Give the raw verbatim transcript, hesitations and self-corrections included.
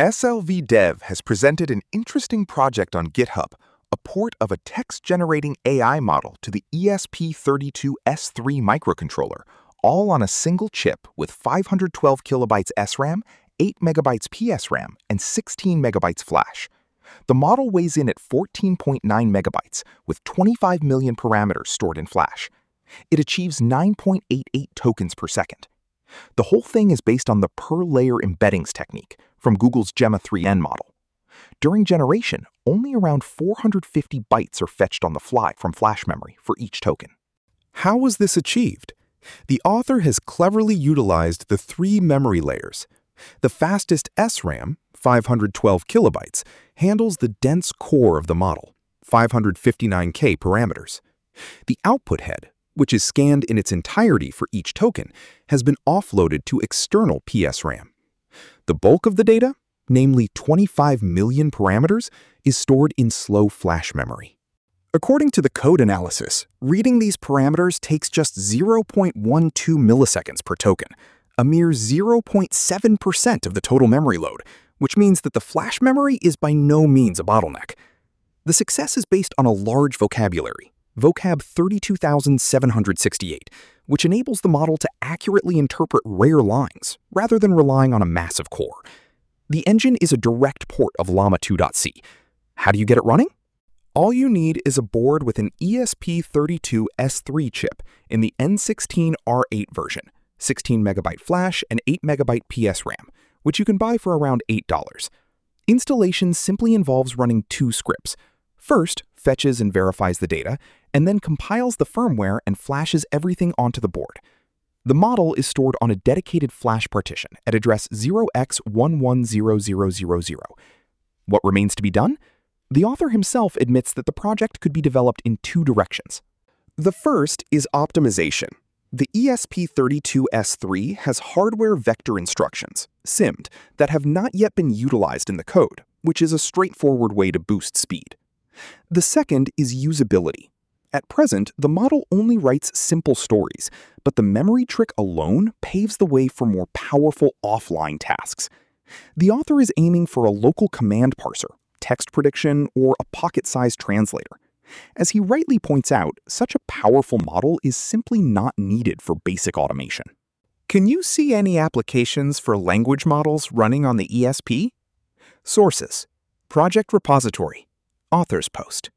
S L V Dev has presented an interesting project on GitHub, a port of a text-generating A I model to the E S P thirty-two S three microcontroller, all on a single chip with five hundred twelve kilobytes S RAM, eight megabytes P S RAM, and sixteen megabytes flash. The model weighs in at fourteen point nine megabytes, with twenty-five million parameters stored in flash. It achieves nine point eight eight tokens per second. The whole thing is based on the per-layer embeddings technique from Google's Gemma three N model. During generation, only around four hundred fifty bytes are fetched on the fly from flash memory for each token. How was this achieved? The author has cleverly utilized the three memory layers. The fastest S RAM, five hundred twelve kilobytes, handles the dense core of the model, five hundred fifty-nine K parameters. The output head, which is scanned in its entirety for each token, has been offloaded to external P S RAM. The bulk of the data, namely twenty-five million parameters, is stored in slow flash memory. According to the code analysis, reading these parameters takes just zero point one two milliseconds per token, a mere zero point seven percent of the total memory load, which means that the flash memory is by no means a bottleneck. The success is based on a large vocabulary, vocab thirty-two thousand seven hundred sixty-eight, which enables the model to accurately interpret rare lines rather than relying on a massive core. The engine is a direct port of Llama two point c. How do you get it running? All you need is a board with an E S P thirty-two S three chip in the N sixteen R eight version, sixteen megabyte flash and eight megabyte P S RAM, which you can buy for around eight dollars. Installation simply involves running two scripts. First, fetches and verifies the data, and then compiles the firmware and flashes everything onto the board. The model is stored on a dedicated flash partition at address zero x one one zero zero zero zero. What remains to be done? The author himself admits that the project could be developed in two directions. The first is optimization. The E S P thirty-two S three has hardware vector instructions, S I M D, that have not yet been utilized in the code, which is a straightforward way to boost speed. The second is usability. At present, the model only writes simple stories, but the memory trick alone paves the way for more powerful offline tasks. The author is aiming for a local command parser, text prediction, or a pocket-sized translator. As he rightly points out, such a powerful model is simply not needed for basic automation. Can you see any applications for language models running on the E S P? Sources: Project Repository, Author's Post.